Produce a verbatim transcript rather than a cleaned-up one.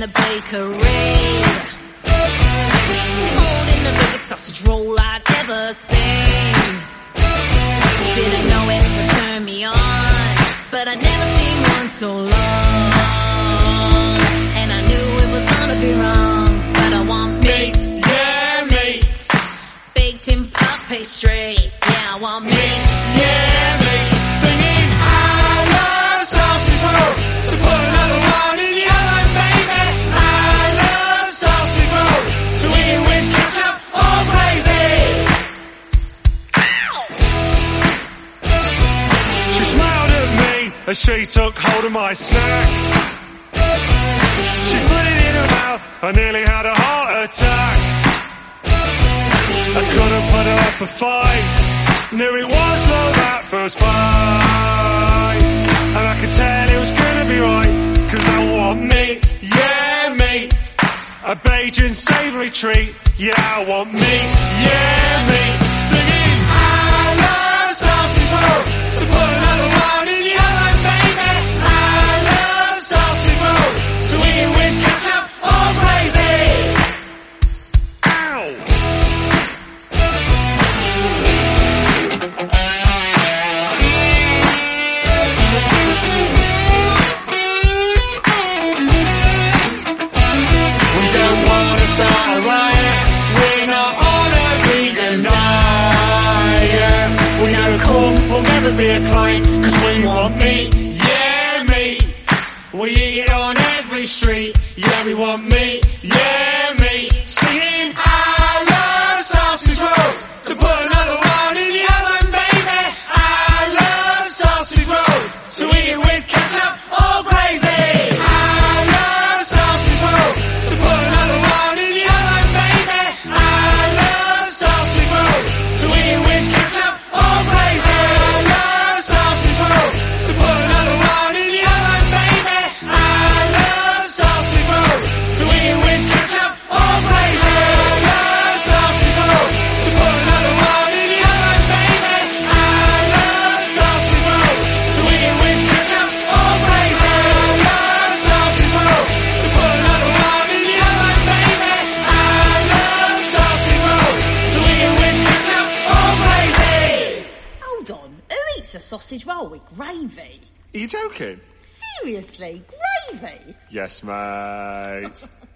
the bakery, holding the biggest sausage roll I'd ever seen. Didn't know it would turn me on, but I'd never seen one so long. And I knew it was gonna be wrong, but I want meat, yeah, meat, baked in puff pastry, yeah, I want meat, yeah, meat, singing I love sausage roll, to put another one in the oven, baby. I love sausage roll, to eat with ketchup or gravy. She smiled at me as she took hold of my snack. She put it in her mouth, I nearly had a heart attack. I couldn't put her up a fight, knew it was love at first bite. And I could tell it was gonna be right, cause I want meat, yeah, meat, a Bajan savoury treat, yeah, I want meat, yeah, meat, singing I love sausage roll, to put another one in the oven, baby. I love sausage roll, to eat with ketchup or gravy. Ow! We don't wanna start a riot, we're not on a vegan diet. We know corn will never be a client, cause we want meat, yeah, meat. We eat it on every street, yeah, we want meat, yeah, meat. Singing I love sausage roll, to put another one in the oven, baby. I love sausage roll, to eat it with ketchup or gravy. I love sausage roll, to put another one in the oven, baby. I love sausage roll, to eat it with ketchup or gravy. I love sausage roll, to put another one in the oven, baby. I love sausage roll, to eat it with ketchup or gravy. I love sausage roll, to put another one in the oven, baby. I love sausage roll, to eat it with ketchup or gravy. I love sausage roll, to put another one in the oven, baby. I love sausage roll, to eat it with ketchup or gravy. Hold on, who eats a sausage roll with gravy? Are you joking? Seriously, gravy? Yes, mate.